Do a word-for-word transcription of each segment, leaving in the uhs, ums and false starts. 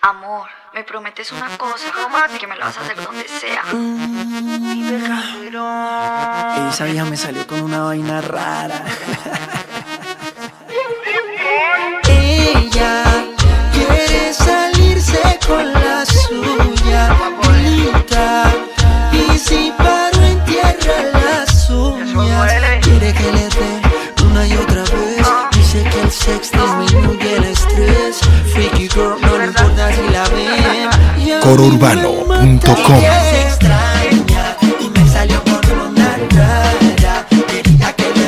Amor, me prometes una cosa, que me lo vas a hacer donde sea. Esa vieja me salió con una vaina rara. Ella quiere salirse con la suya, grita, y si paro en tierra las uñas. Quiere que le dé una y otra vez. Dice que el sexo disminuye el estrés. Freaky girl, no le importa si la ven. coro urbano punto com. Ella se extraña y me salió con una rara. Quería que le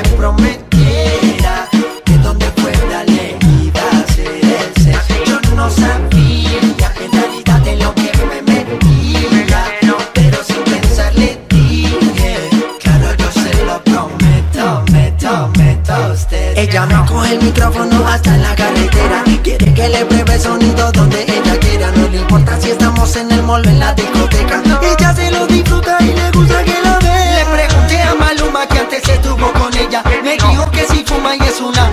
prometiera que donde fuera le iba a hacer el sexo. Yo no sabía en realidad de lo que me metía, pero sin pensar le dije, claro, yo se lo prometo, meto, meto a usted. Ella me coge el micrófono hasta en la carretera. Quiere que le pruebe el sonido donde ella quiera. No le importa si estamos en el mall o en la discoteca. Ella se lo disfruta y le gusta que la vea. Le pregunté a Maluma que antes estuvo con ella. Me dijo que si fuma y es una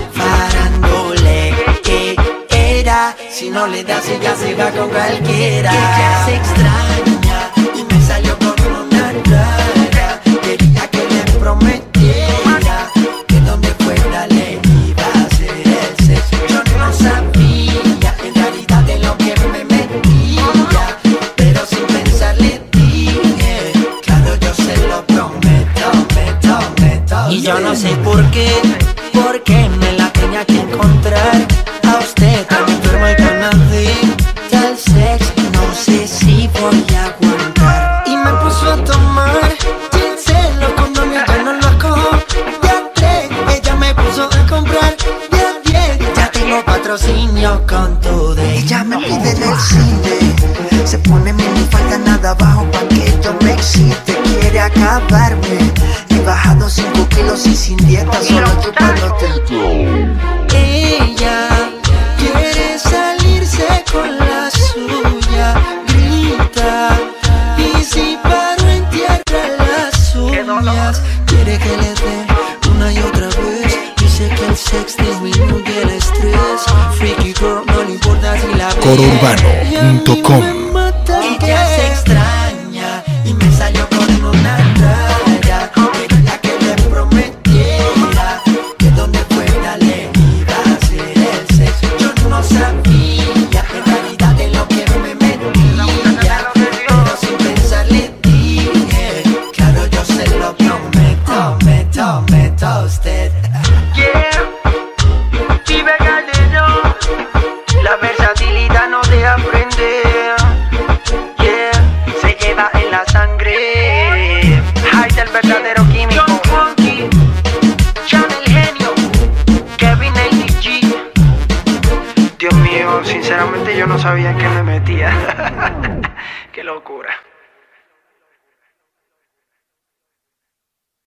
farandole que era. Si no le das ella se va con cualquiera. Ella se extraña y me salió con una rara. Quería que le prometiera que donde fuera le iba a hacer el sexo. Yo no sabía en realidad de lo que me metía, pero sin pensar le dije, claro, yo se lo prometo, meto, meto. Y yo no sé por qué, porque me la tenía que encontrar a usted tan enferma y tan adicta al sexo. No sé si voy a aguantar. Y me puso a tomar gin, se lo condones, ya no lo cojo de a tres. Ella me puso a comprar de a diez. Ya tengo patrocinio con tu de. Ella me pide en el cine, se pone minifalda nada abajo pa' que yo me excite. Quiere acabarme, he bajado cinco kilos y sin dieta, solo chupándote. Ella quiere salirse con la suya, grita, y si paro en tierra las uñas. Quiere que le dé una y otra vez. Dice que el sex disminuye el estrés. Freaky girl, no le importa si la ve. coro urbano punto com. Ella se extraña y me salió con una rara. Quería que le prometiera que donde fuera le iba a hacer el sexo. Yo no sabía en realidad de lo que me metía, pero sin pensar le dije, claro, yo se lo prometo, meto, meto a usted. Vive Calderón, la versatilidad no deja aprender. Yeah, se lleva en la sangre. Hyde, el verdadero químico. John Funky, Chan el genio, Kevin el D G. Dios mío, sinceramente yo no sabía en qué me metía. Qué locura.